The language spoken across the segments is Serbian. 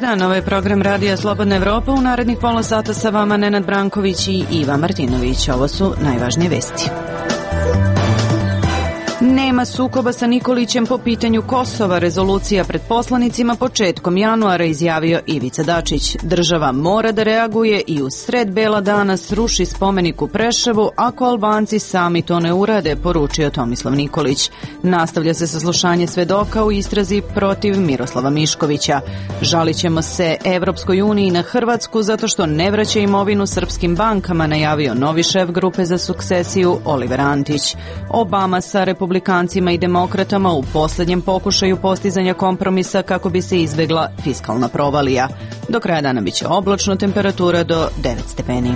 dan, ovo je program Radija Slobodna Evropa. U narednih pola sata sa vama Nenad Branković i Iva Martinović. Ovo su najvažnije vesti. Nema sukoba sa Nikolićem po pitanju Kosova. Rezolucija pred poslanicima početkom januara, izjavio Ivica Dačić. Država mora da reaguje i u sred bela dana sruši spomenik u Preševu ako Albanci sami to ne urade, poručio Tomislav Nikolić. Nastavlja se saslušanje svedoka u istrazi protiv Miroslava Miškovića. Žalit ćemo se Evropskoj uniji na Hrvatsku zato što ne vraća imovinu srpskim bankama, najavio novi šef grupe za sukcesiju Oliver Antić. Obama sa republikancima i demokratama u posljednjem pokušaju postizanja kompromisa kako bi se izbegla fiskalna provalija. Do kraja dana biće oblačno, temperatura do 9 stepeni.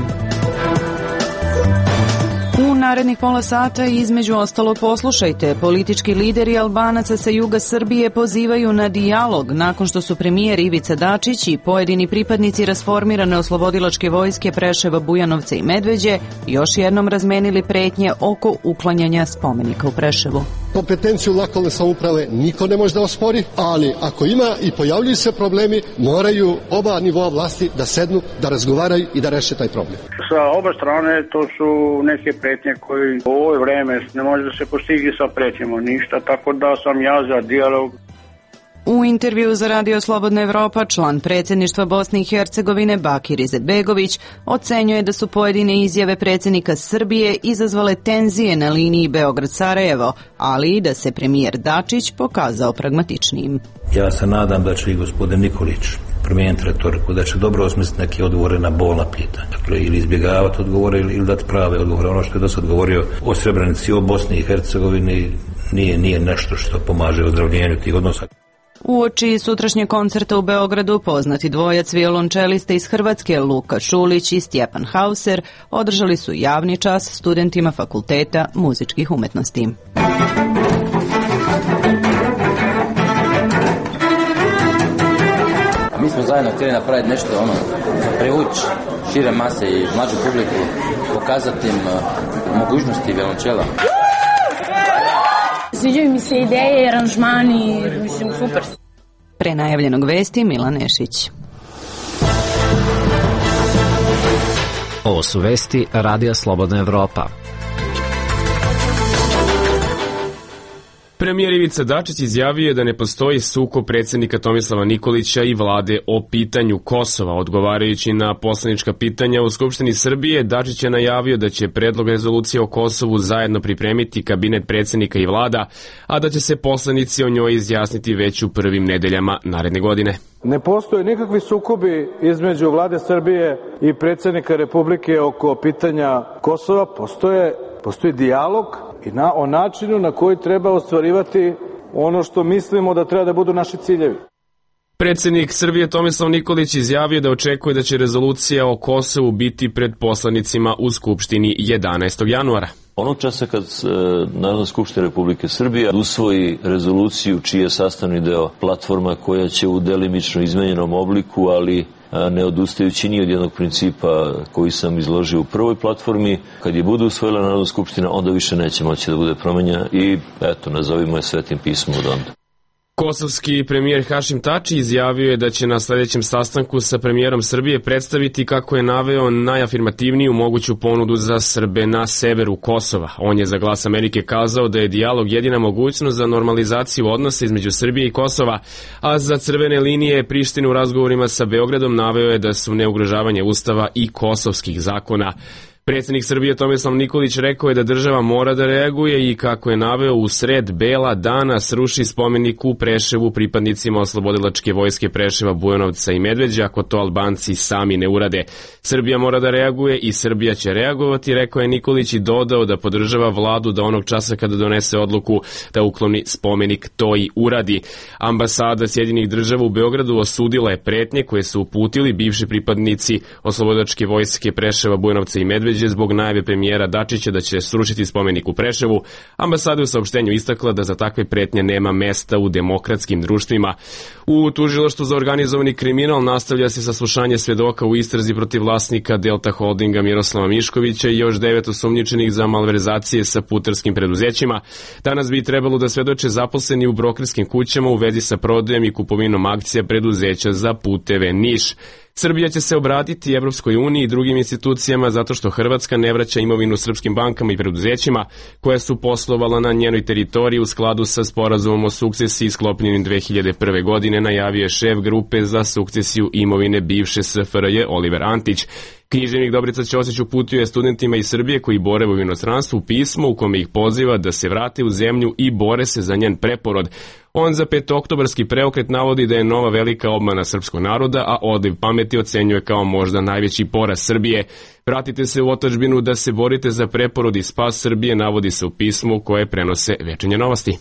U narednih pola sata između ostalo poslušajte. Politički lideri Albanaca sa juga Srbije pozivaju na dijalog nakon što su premijer Ivica Dačić i pojedini pripadnici rasformirane oslobodilačke vojske Preševa, Bujanovca i Medveđe još jednom razmenili pretnje oko uklanjanja spomenika u Preševu. Kompetenciju lokalne samouprave niko ne može da ospori, ali ako ima i pojavljuju se problemi, moraju oba nivoa vlasti da sednu, da razgovaraju i da reše taj problem. Sa oba strane to su neke pretnje koje u ovo vreme ne može da se postigli sa pretnjama ništa, tako da sam ja za dijalog. U intervju za Radio Slobodna Evropa član predsjedništva Bosne i Hercegovine Bakir Izetbegović ocenjuje da su pojedine izjave predsjednika Srbije izazvale tenzije na liniji Beograd-Sarajevo, ali i da se premijer Dačić pokazao pragmatičnijim. Ja se nadam da će i gospodin Nikolić promijeniti retoriku, da će dobro osmisliti neke odgovore na bolna pitanja. Dakle, ili izbjegavati odgovore ili dati prave odgovore. Ono što je do sad govorio o Srebrenici, o Bosni i Hercegovini nije nešto što pomaže ozdravljenju tih odnosa. Uoči sutrašnjeg koncerta u Beogradu poznati dvojac violončelista iz Hrvatske Luka Šulić i Stjepan Hauser održali su javni čas studentima Fakulteta muzičkih umetnosti. Mi smo zajedno htjeli napraviti nešto privući šire mase i mlađu publiku, pokazati im mogućnosti violončela. Sviđaju mi se ideje, aranžmani, mislim, super. Pre najavljenog vesti Milan Nešić. Ovo su vesti Radija Slobodna Evropa. Premijer Ivica Dačić izjavio je da ne postoji sukob predsjednika Tomislava Nikolića i vlade o pitanju Kosova. Odgovarajući na poslanička pitanja u Skupštini Srbije, Dačić je najavio da će predlog rezolucije o Kosovu zajedno pripremiti kabinet predsjednika i vlada, a da će se poslanici o njoj izjasniti već u prvim nedeljama naredne godine. Ne postoje nikakvi sukobi između vlade Srbije i predsjednika Republike oko pitanja Kosova. Postoji dijalog i o načinu na koji treba ostvarivati ono što mislimo da treba da budu naši ciljevi. Predsjednik Srbije Tomislav Nikolić izjavio da očekuje da će rezolucija o Kosovu biti pred poslanicima u Skupštini 11. januara. Onog časa kad Narodna skupština Republike Srbije usvoji rezoluciju čiji je sastavni deo platforma koja će u delimično izmenjenom obliku, ali ne odustajući ni od jednog principa koji sam izložio u prvoj platformi, kad je bude usvojila Narodna skupština, onda više neće moći da bude promenjena i eto, nazovimo je svetim pismom od onda. Kosovski premijer Hašim Tači izjavio je da će na sljedećem sastanku sa premijerom Srbije predstaviti, kako je naveo, najafirmativniju moguću ponudu za Srbe na severu Kosova. On je za Glas Amerike kazao da je dijalog jedina mogućnost za normalizaciju odnosa između Srbije i Kosova, a za crvene linije Prištine u razgovorima sa Beogradom naveo je da su neugrožavanje Ustava i kosovskih zakona. Predsjednik Srbije Tomislav Nikolić rekao je da država mora da reaguje i, kako je naveo, u sred bela dana sruši spomenik u Preševu pripadnicima oslobodilačke vojske Preševa, Bujanovca i Medveđa ako to Albanci sami ne urade. Srbija mora da reaguje i Srbija će reagovati, rekao je Nikolić, i dodao da podržava vladu da onog časa kada donese odluku da ukloni spomenik to i uradi. Ambasada Sjedinjenih Država u Beogradu osudila je pretnje koje su uputili bivši pripadnici oslobodilačke vojske Preševa, Bujanovca i Medveđa Medveđe zbog najave premijera Dačića da će srušiti spomenik u Preševu. Ambasada je u saopštenju istakla da za takve pretnje nema mesta u demokratskim društvima. U tužilaštvu za organizovani kriminal nastavlja se saslušanje svedoka u istrazi protiv vlasnika Delta Holdinga Miroslava Miškovića i još 9 osumnjičenih za malverzacije sa putarskim preduzećima. Danas bi trebalo da svedoče zaposleni u brokerskim kućama u vezi sa prodajem i kupovinom akcija preduzeća za puteve Niš. Srbija će se obratiti Evropskoj uniji i drugim institucijama zato što Hrvatska ne vraća imovinu srpskim bankama i preduzećima koja su poslovala na njenoj teritoriji u skladu sa sporazumom o sukcesiji sklopljenim 2001. godine, najavio je šef grupe za sukcesiju imovine bivše SFRJ Oliver Antić. Književnik Dobrica Ćosić uputio je studentima iz Srbije koji borave u inostranstvu pismo u kome ih poziva da se vrate u zemlju i bore se za njen preporod. On za petooktobarski preokret navodi da je nova velika obmana srpskog naroda, a odliv pameti ocenjuje kao možda najveći poraz Srbije. Vratite se u otadžbinu da se borite za preporod i spas Srbije, navodi se u pismu koje prenose Večernje novosti.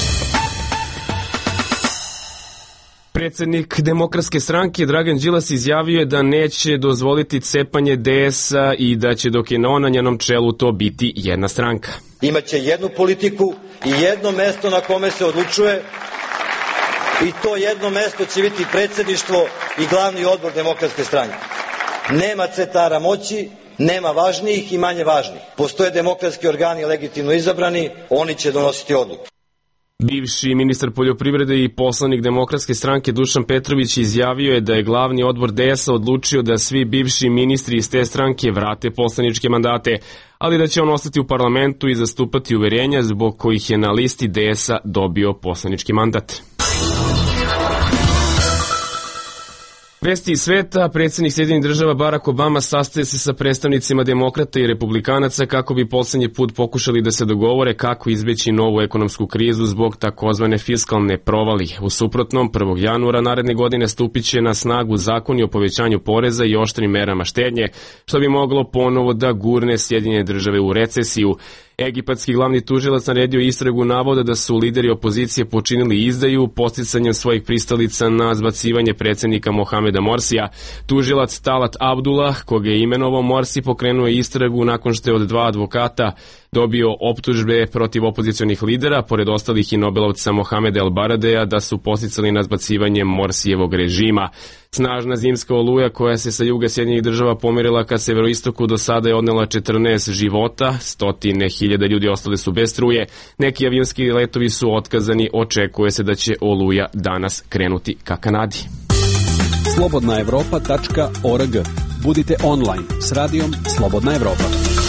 Predsednik Demokratske stranke Dragan Đilas izjavio je da neće dozvoliti cepanje DS-a i da će dok je on na njenom čelu to biti jedna stranka. Imaće jednu politiku i jedno mesto na kome se odlučuje i to jedno mesto će biti predsedništvo i glavni odbor Demokratske stranke. Nema centara moći, nema važnijih i manje važnih. Postoje demokratski organi legitimno izabrani, oni će donositi odluke. Bivši ministar poljoprivrede i poslanik Demokratske stranke Dušan Petrović izjavio je da je glavni odbor DS-a odlučio da svi bivši ministri iz te stranke vrate poslaničke mandate, ali da će on ostati u parlamentu i zastupati uverenja zbog kojih je na listi DS-a dobio poslanički mandat. Vesti iz sveta, predsjednik Sjedinjenih Država Barack Obama sastaje se sa predstavnicima demokrata i republikanaca kako bi poslednji put pokušali da se dogovore kako izbeći novu ekonomsku krizu zbog takozvane fiskalne provali. U suprotnom, 1. januara naredne godine stupit će na snagu zakoni o povećanju poreza i oštrim merama štednje, što bi moglo ponovo da gurne Sjedinjene Države u recesiju. Egipatski glavni tužilac naredio istragu navoda da su lideri opozicije počinili izdaju podsticanjem svojih pristalica na zbacivanje predsjednika Mohameda Morsija. Tužilac Talat Abdullah, koga je imenovao Morsi, pokrenuo je istragu nakon što je od 2 advokata dobio optužbe protiv opozicionih lidera, pored ostalih i Nobelovca Mohameda El Baradeja, da su podsticali na zbacivanje Morsijevog režima. Snažna zimska oluja koja se sa juga Sjedinjenih Država pomerila ka severoistoku do sada je odnela 14 života, 100.000 ljudi ostale su bez struje, neki avionski letovi su otkazani, očekuje se da će oluja danas krenuti ka Kanadi. slobodnaevropa.org. Budite online s radijom Slobodna Evropa.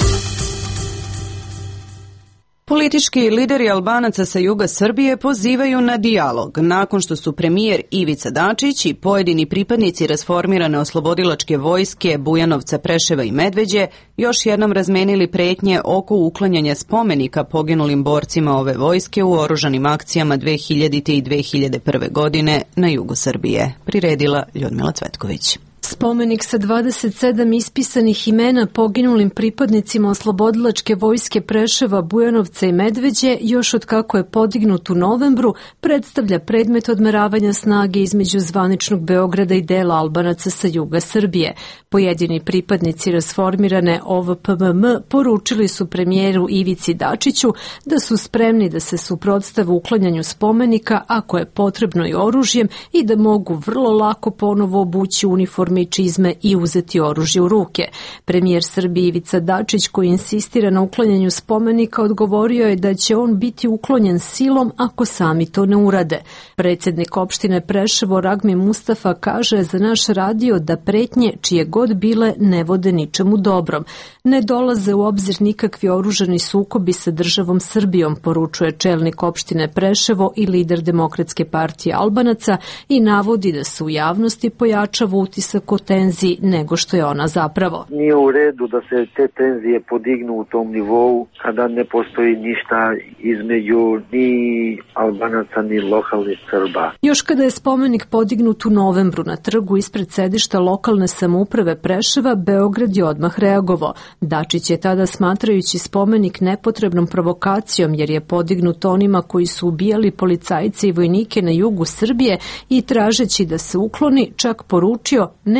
Politički lideri Albanaca sa juga Srbije pozivaju na dijalog nakon što su premijer Ivica Dačić i pojedini pripadnici rasformirane oslobodilačke vojske Bujanovca, Preševa i Medveđe još jednom razmenili pretnje oko uklanjanja spomenika poginulim borcima ove vojske u oružanim akcijama 2000. i 2001. godine na jugu Srbije. Priredila Ljudmila Cvetković. Spomenik sa 27 ispisanih imena poginulim pripadnicima oslobodilačke vojske Preševa, Bujanovca i Medveđe, još od kako je podignut u novembru, predstavlja predmet odmeravanja snage između zvaničnog Beograda i dela Albanaca sa juga Srbije. Pojedini pripadnici rasformirane OVPMM poručili su premijeru Ivici Dačiću da su spremni da se suprotstave uklanjanju spomenika ako je potrebno i oružjem i da mogu vrlo lako ponovo obući uniforme i čizme i uzeti oružje u ruke. Premijer Srbije Ivica Dačić, koji insistira na uklanjanju spomenika, odgovorio je da će on biti uklonjen silom ako sami to ne urade. Predsjednik opštine Preševo Ragmi Mustafa kaže za naš radio da pretnje, čije god bile, ne vode ničemu dobrom. Ne dolaze u obzir nikakvi oružani sukobi sa državom Srbijom, poručuje čelnik opštine Preševo i lider Demokratske partije Albanaca i navodi da se u javnosti pojačava utisak o tenziji nego što je ona zapravo. Nije u redu da se te tenzije podignu u tom nivou kada ne postoji ništa između ni Albanaca ni lokalnih Srba. Još kada je spomenik podignut u novembru na trgu ispred sedišta lokalne samouprave Preševa, Beograd je odmah reagovao. Dačić je tada, smatrajući spomenik nepotrebnom provokacijom jer je podignut onima koji su ubijali policajce i vojnike na jugu Srbije i tražeći da se ukloni, čak poručio: ne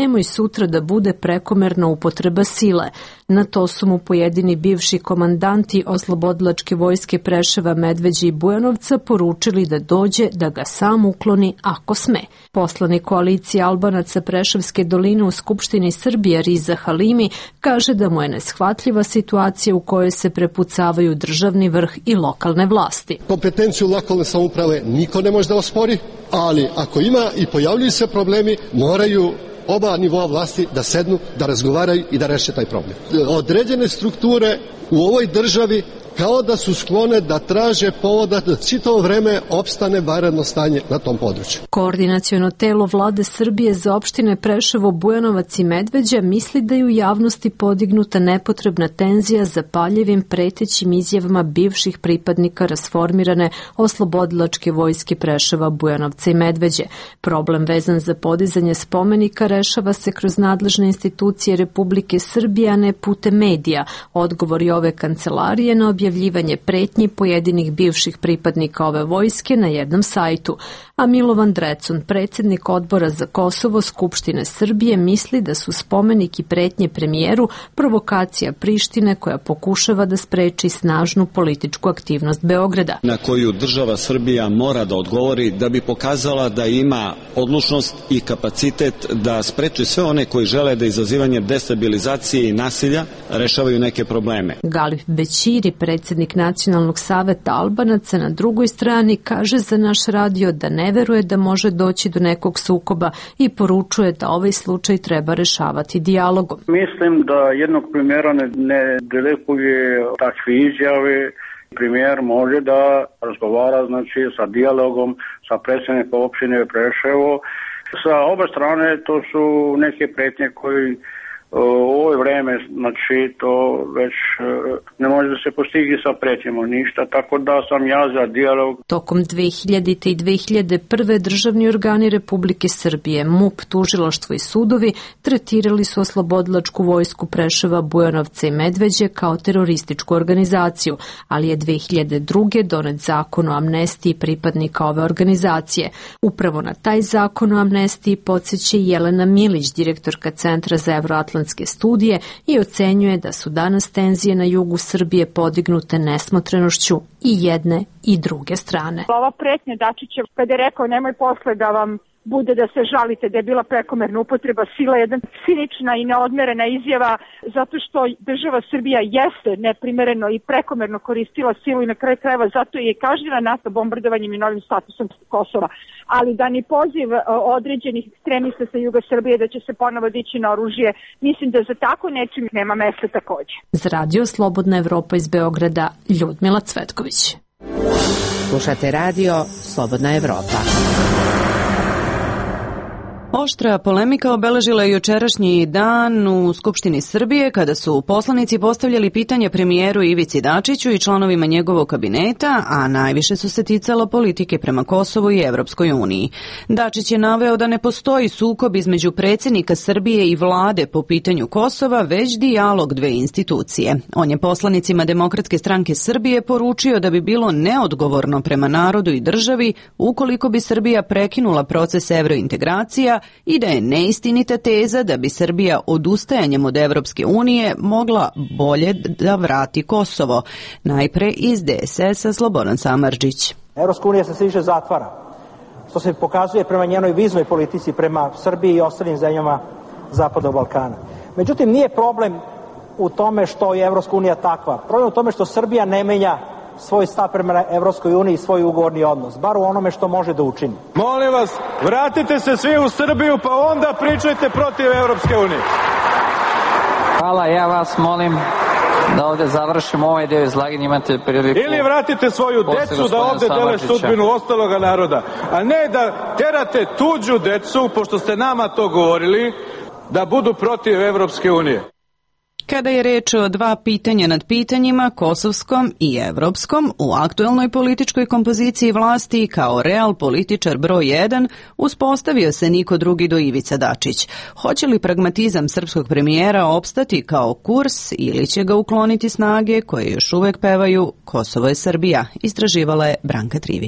nemoj sutra da bude prekomerna upotreba sile. Na to su mu pojedini bivši komandanti Oslobodilačke vojske Preševa, Medveđe i Bujanovca poručili da dođe da ga sam ukloni ako sme. Poslanik koalicije Albanaca Preševske doline u Skupštini Srbije Riza Halimi kaže da mu je neshvatljiva situacija u kojoj se prepucavaju državni vrh i lokalne vlasti. Kompetenciju lokalne samouprave niko ne može da ospori, ali ako ima i pojavljuju se problemi, moraju oba nivoa vlasti da sednu, da razgovaraju i da reše taj problem. Određene strukture u ovoj državi kao da su sklone da traže povoda da čitavo vreme opstane vanredno stanje na tom području. Koordinaciono telo Vlade Srbije za opštine Preševo, Bujanovac i Medveđa misli da je u javnosti podignuta nepotrebna tenzija zapaljivim pretećim izjavama bivših pripadnika rasformirane Oslobodilačke vojske Preševa, Bujanovca i Medveđe. Problem vezan za podizanje spomenika rešava se kroz nadležne institucije Republike Srbije, a ne putem medija. Odgovori ove kancelarije na objavljivanje pretnji pojedinih bivših pripadnika ove vojske na jednom sajtu. A Milovan Drecun, predsjednik Odbora za Kosovo Skupštine Srbije, misli da su spomenik i pretnje premijeru provokacija Prištine koja pokušava da spreči snažnu političku aktivnost Beograda. Na koju država Srbija mora da odgovori da bi pokazala da ima odlučnost i kapacitet da spreči sve one koji žele da izazivanjem destabilizacije i nasilja rešavaju neke probleme. Galip Bećiri, predsjednik Nacionalnog saveta Albanaca, na drugoj strani kaže za naš radio da ne veruje da može doći do nekog sukoba i poručuje da ovaj slučaj treba rešavati dijalogom. Mislim da jednog premijera ne delikuje takve izjave. Premijer može da razgovara sa dijalogom sa predsjednikom opštine Preševo. Sa oba strane to su neke pretnje koji u ovo vreme, to već ne može da se postigli sa pretnjama ništa, tako da sam ja za dijalog. Tokom 2000. i 2001. državni organi Republike Srbije, MUP, tužilaštvo i sudovi tretirali su Oslobodilačku vojsku Preševa, Bujanovca i Medveđe kao terorističku organizaciju, ali je 2002. donet zakon o amnestiji pripadnika ove organizacije. Upravo na taj zakon o amnestiji podsjeća Jelena Milić, direktorka Centra za evroatlantske studije, i ocenjuje da su danas tenzije na jugu Srbije podignute nesmotrenošću i jedne i druge strane. Ova pretnja Dačića kada je rekao nemoj posle da vam bude da se žalite da je bila prekomerna upotreba sila, jedna cinična i neodmerena izjava, zato što država Srbija jeste neprimereno i prekomerno koristila silu i na kraju krajeva zato je kažnjena NATO bombardovanjem i novim statusom Kosova. Ali da ni poziv određenih ekstremista sa juga Srbije da će se ponovo dići na oružje, mislim da za tako nečim nema mesta takođe. Za radio Slobodna Evropa iz Beograda, Ljudmila Cvetković. Slušate radio Slobodna Evropa. Oštra polemika obeležila je jučerašnji dan u Skupštini Srbije kada su poslanici postavljali pitanje premijeru Ivici Dačiću i članovima njegovog kabineta, a najviše su se ticalo politike prema Kosovu i Evropskoj uniji. Dačić je naveo da ne postoji sukob između predsjednika Srbije i vlade po pitanju Kosova, već dijalog dve institucije. On je poslanicima Demokratske stranke Srbije poručio da bi bilo neodgovorno prema narodu i državi ukoliko bi Srbija prekinula proces evrointegracija i da je neistinita teza da bi Srbija odustajanjem od Evropske unije mogla bolje da vrati Kosovo. Najpre iz DSS-a Slobodan Samardžić. Evropska unija se sve više zatvara, što se pokazuje prema njenoj viznoj politici prema Srbiji i ostalim zemljama Zapadnog Balkana. Međutim, nije problem u tome što je Evropska unija takva. Problem u tome što Srbija ne menja svoj stav prema Evropskoj uniji i svoj ugovorni odnos, bar u onome što može da učini. Molim vas, vratite se svi u Srbiju pa onda pričajte protiv Evropske unije. Hvala, ja vas molim da ovde završimo ovaj deo izlaganja, imate priliku. Ili vratite svoju decu da ovde dele sudbinu ostaloga naroda, a ne da terate tuđu decu, pošto ste nama to govorili, da budu protiv Evropske unije. Kada je reč o dva pitanja nad pitanjima, kosovskom i evropskom, u aktuelnoj političkoj kompoziciji vlasti kao real političar broj 1 uspostavio se niko drugi do Ivica Dačić. Hoće li pragmatizam srpskog premijera opstati kao kurs ili će ga ukloniti snage koje još uvek pevaju Kosovo je Srbija, istraživala je Branka Trivić.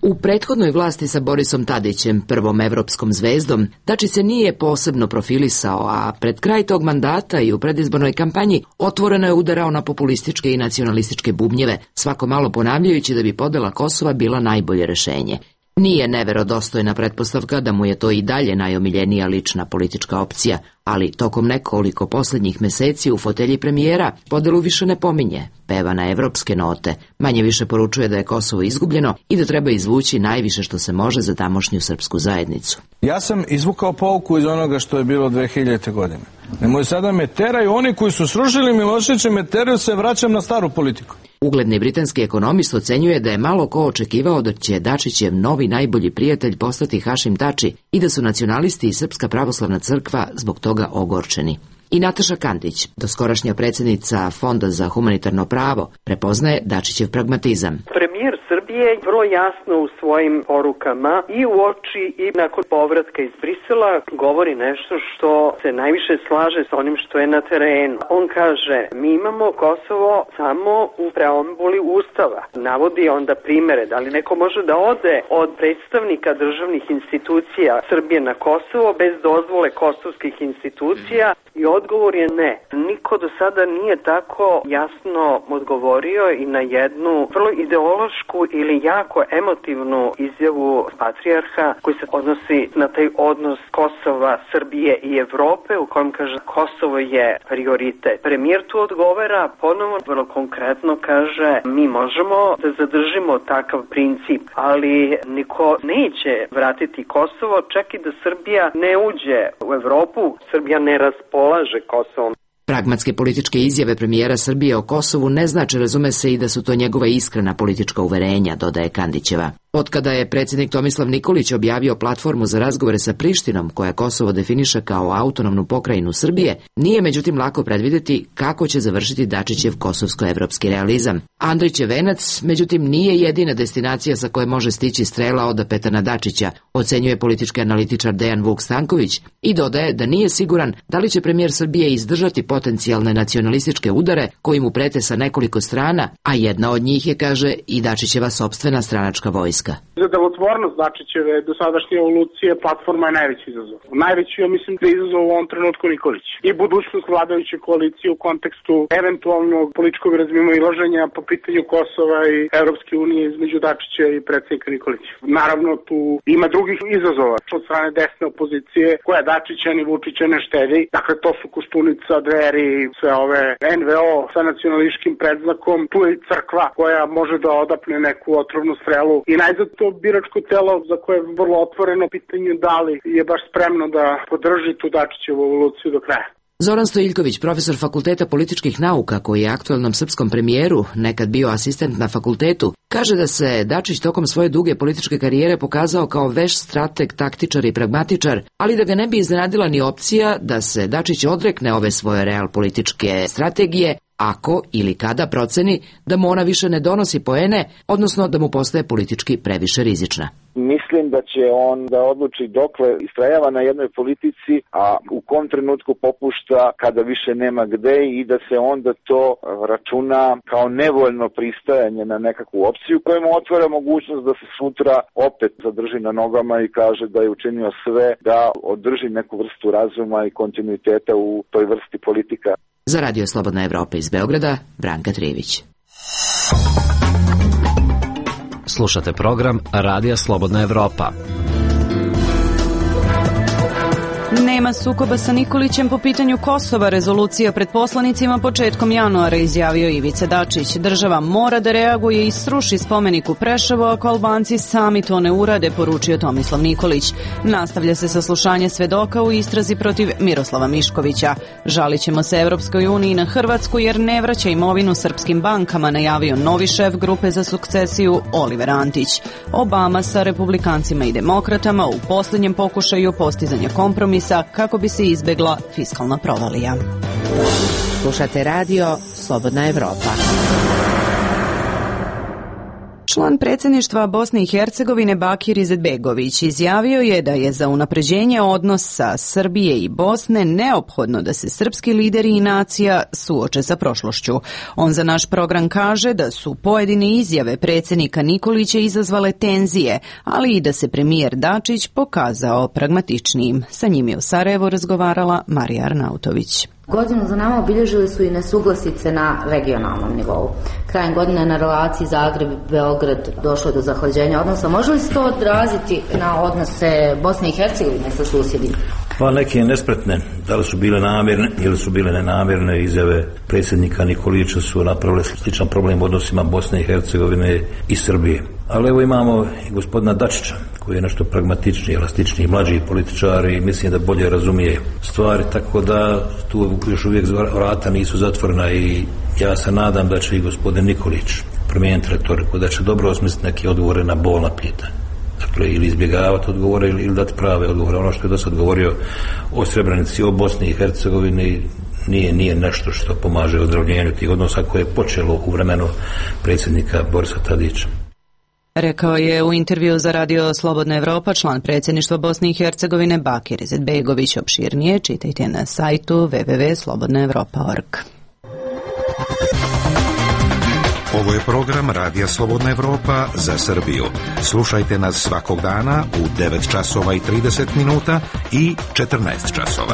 U prethodnoj vlasti sa Borisom Tadićem, prvom evropskom zvezdom, Dačić se nije posebno profilisao, a pred kraj tog mandata i u predizbornoj kampanji otvoreno je udarao na populističke i nacionalističke bubnjeve, svako malo ponavljajući da bi podela Kosova bila najbolje rešenje. Nije neverodostojna pretpostavka da mu je to i dalje najomiljenija lična politička opcija, ali tokom nekoliko poslednjih meseci u fotelji premijera podelu više ne pominje, peva na evropske note, manje više poručuje da je Kosovo izgubljeno i da treba izvući najviše što se može za tamošnju srpsku zajednicu. Ja sam izvukao pouku iz onoga što je bilo 2000. godine. Nemoj sada me teraju, oni koji su srušili Miloševića me teraju, se vraćam na staru politiku. Ugledni britanski ekonomist ocenjuje da je malo ko očekivao da će Dačićev novi najbolji prijatelj postati Hašim Tači i da su nacionalisti i Srpska pravoslavna crkva zbog toga ogorčeni. I Nataša Kandić, doskorašnja predsjednica Fonda za humanitarno pravo, prepoznaje Dačićev pragmatizam. Premijer Srbije vrlo jasno u svojim porukama i u oči i nakon povratka iz Brisela govori nešto što se najviše slaže sa onim što je na terenu. On kaže, mi imamo Kosovo samo u preambuli Ustava. Navodi onda primere, da li neko može da ode od predstavnika državnih institucija Srbije na Kosovo bez dozvole kosovskih institucija i odgovor je ne. Niko do sada nije tako jasno odgovorio i na jednu vrlo ideološku ili jako emotivnu izjavu patrijarha koji se odnosi na taj odnos Kosova, Srbije i Evrope u kojem kaže Kosovo je prioritet. Premijer tu odgovara, ponovo vrlo konkretno kaže mi možemo da zadržimo takav princip, ali niko neće vratiti Kosovo, čak i da Srbija ne uđe u Evropu, Srbija ne raspolaže Kosovom. Pragmatske političke izjave premijera Srbije o Kosovu ne znači, razume se, i da su to njegova iskrena politička uverenja, dodaje Kandićeva. Otkada je predsjednik Tomislav Nikolić objavio platformu za razgovore sa Prištinom, koja Kosovo definiše kao autonomnu pokrajinu Srbije, nije međutim lako predvideti kako će završiti Dačićev kosovsko-evropski realizam. Andrićev venac, međutim, nije jedina destinacija sa koje može stići strela od Petana Dačića, ocenjuje politički analitičar Dejan Vuk Stanković i dodaje da nije siguran da li će premijer Srbije izdržati potencijalne nacionalističke udare koji mu prete sa nekoliko strana, a jedna od njih je, kaže, i Dačićeva sopstvena stranačka vojska. Za delotvornost Dačićeve dosadašnje evolucije platforma je najveći izazov. Najveći, ja mislim, da je izazov u ovom trenutku Nikolić. I budućnost vladajuće koalicije u kontekstu eventualnog političkog razmimoilaženja po pitanju Kosova i Evropske unije između Dačića i predsjednika Nikolića. Naravno, tu ima drugih izazova od strane desne opozicije koja Dačića ni Vučića ne štedi. Dakle, to su Koštunica, Dveri, sve ove NVO sa nacionalističkim predznakom. Tu je i crkva koja može da odapne neku otrovnu strelu i najzad to biračko telo za koje je vrlo otvoreno pitanje da li je baš spremno da podrži tu Dačićevu evoluciju do kraja. Zoran Stojiljković, profesor Fakulteta političkih nauka, koji je aktuelnom srpskom premijeru nekad bio asistent na fakultetu, kaže da se Dačić tokom svoje duge političke karijere pokazao kao veš strateg, taktičar i pragmatičar, ali da ga ne bi iznenadila ni opcija da se Dačić odrekne ove svoje real političke strategije ako ili kada proceni da mu ona više ne donosi poene, odnosno da mu postaje politički previše rizična. Mislim da će on da odluči dokle istrajava na jednoj politici, a u kom trenutku popušta kada više nema gde i da se onda to računa kao nevoljno pristajanje na nekakvu opciju koja mu otvara mogućnost da se sutra opet zadrži na nogama i kaže da je učinio sve da održi neku vrstu razuma i kontinuiteta u toj vrsti politika. Za Radio Slobodna Evropa iz Beograda, Branka Trivić. Slušate program Radija Slobodna Evropa. Nema sukoba sa Nikolićem po pitanju Kosova, rezolucija pred poslanicima početkom januara, izjavio Ivica Dačić. Država mora da reaguje i sruši spomenik u Preševu ako Albanci sami to ne urade, poručio Tomislav Nikolić. Nastavlja se saslušanje svedoka u istrazi protiv Miroslava Miškovića. Žalit ćemo se Evropskoj uniji na Hrvatsku jer ne vraća imovinu srpskim bankama, najavio novi šef grupe za sukcesiju Oliver Antić. Obama sa republikancima i demokratama u posljednjem pokušaju postizanja kompromisa kako bi se izbegla fiskalna provalija. Slušate radio Slobodna Evropa. Član predsjedništva Bosne i Hercegovine Bakir Izetbegović izjavio je da je za unapređenje odnosa Srbije i Bosne neophodno da se srpski lideri i nacija suoče sa prošlošću. On za naš program kaže da su pojedine izjave predsjednika Nikolića izazvale tenzije, ali i da se premijer Dačić pokazao pragmatičnijim. Sa njim je u Sarajevu razgovarala Marija Arnautović. Godinu za nama obilježili su i nesuglasice na regionalnom nivou. Krajem godine na relaciji Zagreb-Beograd došlo do zahlađenja odnosa. Može li se to odraziti na odnose Bosne i Hercegovine sa susjedima? Pa neke nespretne, da li su bile namjerne ili su bile nenamjerne izjave predsjednika Nikolića su napravile sličan problem u odnosima Bosne i Hercegovine i Srbije. Ali evo imamo i gospodina Dačića, koji je nešto pragmatičniji, elastičniji, mlađi političar i mislim da bolje razumije stvari, tako da tu još uvijek vrata nisu zatvorena i ja se nadam da će i gospodin Nikolić promijeniti retoriku, da će dobro osmisliti neke odgovore na bolna pitanja. Dakle, ili izbjegavati odgovore ili dati prave odgovore. Ono što je do sad govorio o Srebrenici, o Bosni i Hercegovini, nije nešto što pomaže ozdravljenju tih odnosa koje je počelo u vremenu predsjednika Borisa Tadića. Rekao je u intervju za Radio Slobodna Evropa član predsjedništva Bosne i Hercegovine Bakir Izetbegović. Opširnije čitajte na sajtu www.slobodnaevropa.org. Ovo je program Radija Slobodna Evropa za Srbiju. Slušajte nas svakog dana u 9 časova i 30 minuta i 14 časova.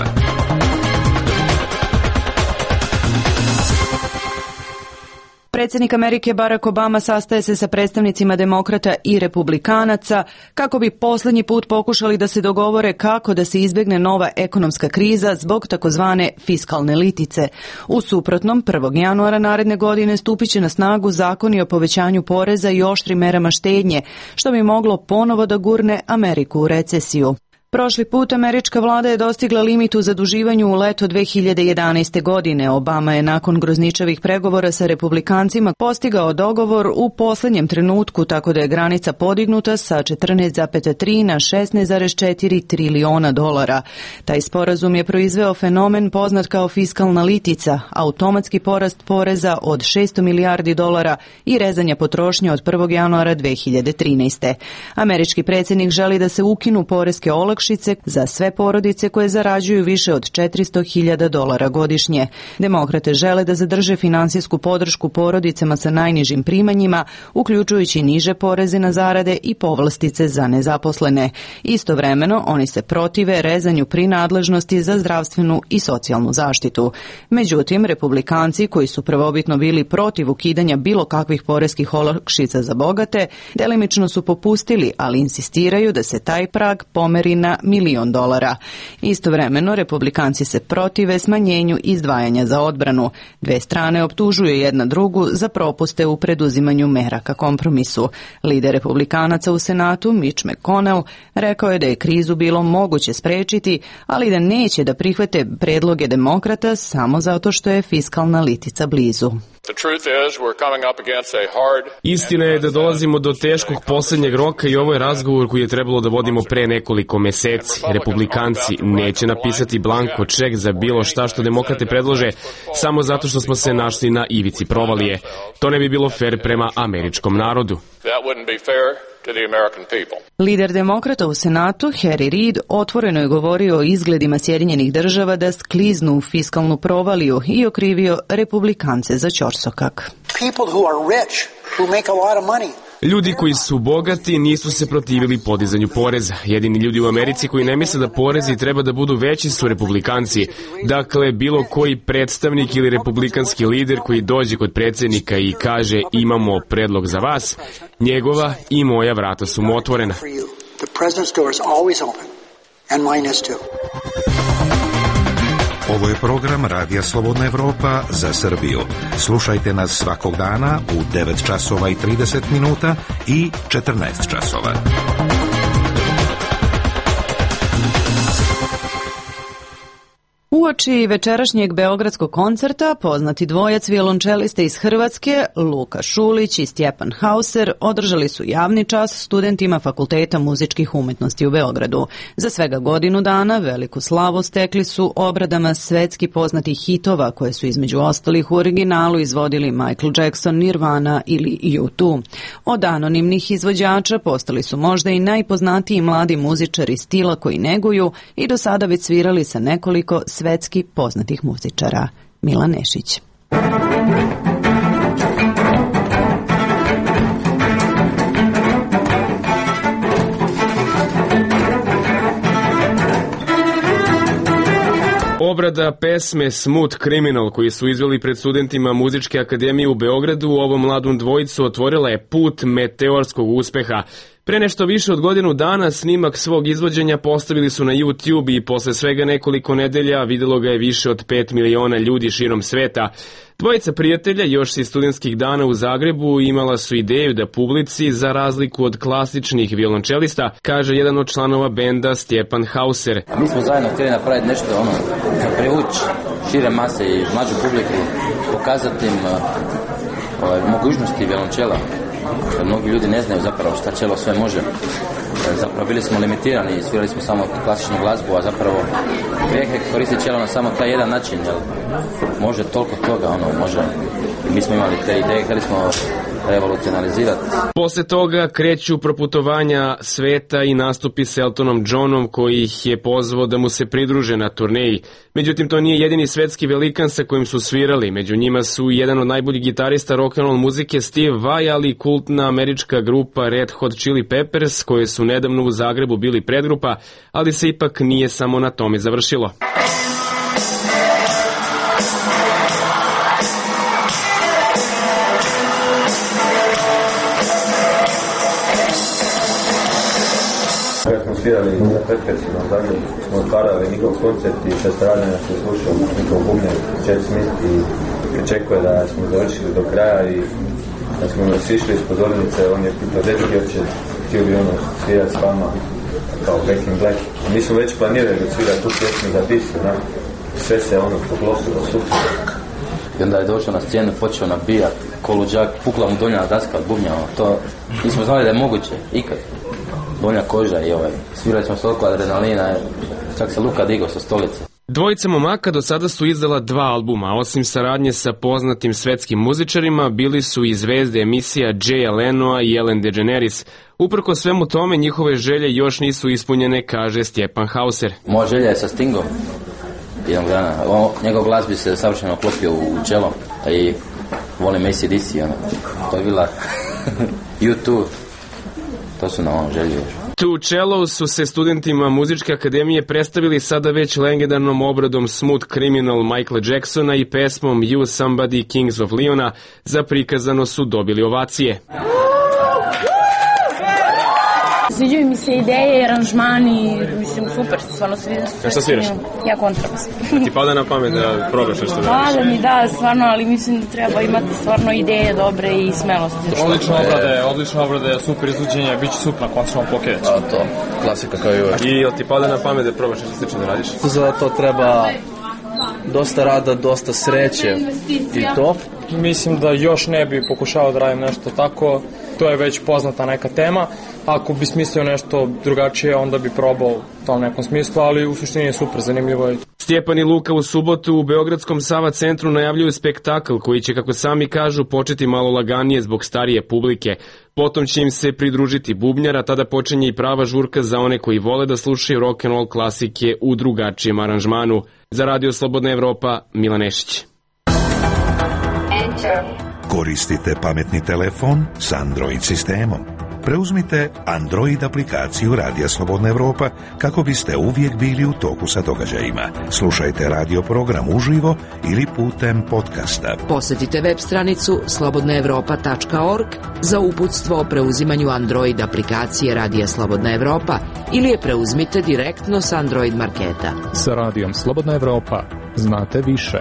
Predsjednik Amerike Barack Obama sastaje se sa predstavnicima demokrata i republikanaca kako bi posljednji put pokušali da se dogovore kako da se izbjegne nova ekonomska kriza zbog takozvane fiskalne litice. U suprotnom, 1. januara naredne godine stupit će na snagu zakoni o povećanju poreza i oštrim merama štednje, što bi moglo ponovo da gurne Ameriku u recesiju. Prošli put američka vlada je dostigla limit u zaduživanju u leto 2011. godine. Obama je nakon grozničavih pregovora sa republikancima postigao dogovor u posljednjem trenutku, tako da je granica podignuta sa 14,3 na 16,4 triliona dolara. Taj sporazum je proizveo fenomen poznat kao fiskalna litica, automatski porast poreza od 600 milijardi dolara i rezanja potrošnje od 1. januara 2013. Američki predsjednik želi da se ukinu poreske olakšice za sve porodice koje zarađuju više od 400.000 dolara godišnje. Demokrate žele da zadrže finansijsku podršku porodicama sa najnižim primanjima, uključujući niže poreze na zarade i povlastice za nezaposlene. Istovremeno, oni se protive rezanju prinadležnosti za zdravstvenu i socijalnu zaštitu. Međutim, republikanci, koji su prvobitno bili protiv ukidanja bilo kakvih poreskih olakšica za bogate, delimično su popustili, ali insistiraju da se taj prag pomeri na $1.000.000 dolara. Istovremeno, republikanci se protive smanjenju izdvajanja za odbranu. Dve strane optužuju jedna drugu za propuste u preduzimanju mera ka kompromisu. Lider republikanaca u Senatu, Mitch McConnell, rekao je da je krizu bilo moguće sprečiti, ali da neće da prihvate predloge demokrata samo zato što je fiskalna litica blizu. Istina je da dolazimo do teškog posljednjeg roka i ovo je razgovor koji je trebalo da vodimo pre nekoliko meseci. Republikanci neće napisati blanko ček za bilo šta što demokrate predlože samo zato što smo se našli na ivici provalije. To ne bi bilo fer prema američkom narodu. Lider demokrata u Senatu, Harry Reid, otvoreno je govorio o izgledima Sjedinjenih Država da skliznu u fiskalnu provaliju i okrivio republikance za ćorsokak. Ljudi koji su bogati nisu se protivili podizanju poreza. Jedini ljudi u Americi koji ne misle da porezi treba da budu veći su republikanci. Dakle, bilo koji predstavnik ili republikanski lider koji dođe kod predsjednika i kaže imamo predlog za vas, njegova i moja vrata su mu otvorena. Ovo je program Radija Slobodna Evropa za Srbiju. Slušajte nas svakog dana u 9 časova i 30 minuta i 14 časova. U Uoči večerašnjeg beogradskog koncerta poznati dvojac violončelista iz Hrvatske, Luka Šulić i Stjepan Hauser, održali su javni čas studentima Fakulteta muzičkih umetnosti u Beogradu. Za svega godinu dana veliku slavu stekli su obradama svetski poznatih hitova koje su između ostalih u originalu izvodili Michael Jackson, Nirvana ili U2. Od anonimnih izvođača postali su možda i najpoznatiji mladi muzičari stila koji neguju i do sada već svirali sa nekoliko svetski poznatih muzičara. Milan Nešić. Obrada pesme Smooth Criminal koji su izveli pred studentima Muzičke akademije u Beogradu ovom mladom dvojicu otvorila je put meteorskog uspeha. Pre nešto više od godinu dana snimak svog izvođenja postavili su na YouTube i posle svega nekoliko nedelja videlo ga je više od 5 miliona ljudi širom sveta. Dvojica prijatelja još iz studentskih dana u Zagrebu imala su ideju da publici, za razliku od klasičnih violončelista, kaže jedan od članova benda Stjepan Hauser. Mi smo zajedno htjeli napraviti nešto privući šire mase i mlađu publiku, pokazati im mogućnosti violončela. Mnogi ljudi ne znaju zapravo šta čelo sve može. Zapravo bili smo limitirani i svirali smo samo klasičnu glazbu, a zapravo grijeh je koristiti čelo na samo taj jedan način, jer može toliko toga, može. Mi smo imali te ideje, htjeli smo revolucionalizirati. Posle toga kreću proputovanja sveta i nastupi s Eltonom Johnom koji ih je pozvao da mu se pridruže na turneji. Međutim, to nije jedini svetski velikan sa kojim su svirali. Među njima su jedan od najboljih gitarista rock'n'roll muzike Steve Vai, ali i kultna američka grupa Red Hot Chili Peppers koje su nedavno u Zagrebu bili predgrupa, ali se ipak nije samo na tome završilo. Kada smo svirali na Peppersima u Zagrebu, smo otvarali njihov koncert i sa strane nas je slušao njihov bubnjar Chad Smith i očekuje da smo završili do kraja i da smo nas išli iz pozornice, on je pitao dečki uopće htio svirati s vama kao Back in Black. A mi smo već planirali da svirati tu pjesmu za Disco, sve se poklopilo super. I onda je došao na scenu, počeo nabijati koluđak, pukla mu donja daska od bubnja, to nismo znali da je moguće, ikad. Donja koža i svirali smo s toliko adrenalina, čak se Luka digao sa stolice. Dvojica momaka do sada su izdala 2 albuma, osim saradnje sa poznatim svetskim muzičarima, bili su i zvezde emisija Jaya Lenoa i Ellen DeGeneres. Uprko svemu tome, njihove želje još nisu ispunjene, kaže Stjepan Hauser. Moja želja je sa Stingom jednog dana. Njegov glas bi se savršeno klopio u čelo i volim AC/DC, to je bila U2. To su na ovom želji još. Two Cellos su se studentima Muzičke akademije predstavili sada već legendarnom obradom Smooth Criminal Michaela Jacksona i pesmom You Somebody Kings of Leona. Za prikazano su dobili ovacije. Sviđaju mi se ideje, aranžmani, mislim, super, stvarno sviđa se. Šta sviraš? Ja kontrabas. Ti pada na pamet da probaš nešto da radiš? Pada mi, da, stvarno, ali mislim da treba imati stvarno ideje dobre i smelosti. Odlične obrade, super izvođenje, bit će super na koncernom pokidać. To, klasika kao i uvek. I jel ti pada na pamet da probaš nešto slično da radiš? Za to treba dosta rada, dosta sreće i to. Mislim da još ne bi pokušao da radim nešto tako, to je već poznata neka tema. Ako bi smislio nešto drugačije, onda bi probao to u nekom smislu, ali u suštini je super, zanimljivo je. Stjepan i Luka u subotu u Beogradskom Sava centru najavljuju spektakl koji će, kako sami kažu, početi malo laganije zbog starije publike. Potom će im se pridružiti bubnjar, a tada počinje i prava žurka za one koji vole da slušaju rock'n'roll klasike u drugačijem aranžmanu. Za Radio Slobodna Evropa, Milan Nešić. Koristite pametni telefon s Android sistemom. Preuzmite Android aplikaciju Radija Slobodna Evropa kako biste uvijek bili u toku sa događajima. Slušajte radio program uživo ili putem podcasta. Posjetite web stranicu slobodnaevropa.org za uputstvo o preuzimanju Android aplikacije Radija Slobodna Evropa ili je preuzmite direktno s Android marketa. Sa Radijom Slobodna Evropa znate više.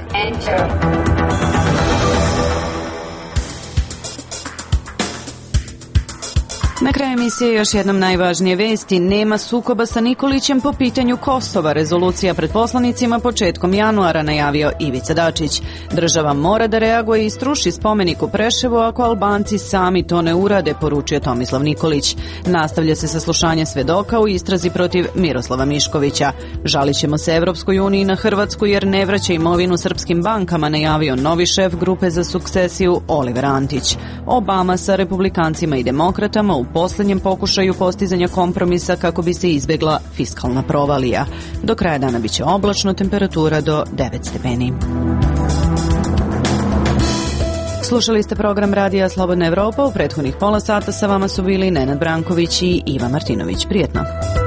Na kraju emisije još jednom najvažnije vesti. Nema sukoba sa Nikolićem po pitanju Kosova. Rezolucija pred poslanicima početkom januara, najavio Ivica Dačić. Država mora da reaguje i struši spomenik u Preševu ako Albanci sami to ne urade, poručio Tomislav Nikolić. Nastavlja se saslušanje svedoka u istrazi protiv Miroslava Miškovića. Žalit ćemo se Evropskoj uniji na Hrvatsku jer ne vraća imovinu srpskim bankama, najavio novi šef grupe za sukcesiju Oliver Antić. Obama sa republikancima i demokratama u posljednjem pokušaju postizanja kompromisa kako bi se izbjegla fiskalna provalija. Do kraja dana biće oblačno, temperatura do 9 stepeni. Slušali ste program Radija Slobodna Evropa. U prethodnih pola sata sa vama su bili Nenad Branković i Iva Martinović. Prijetno.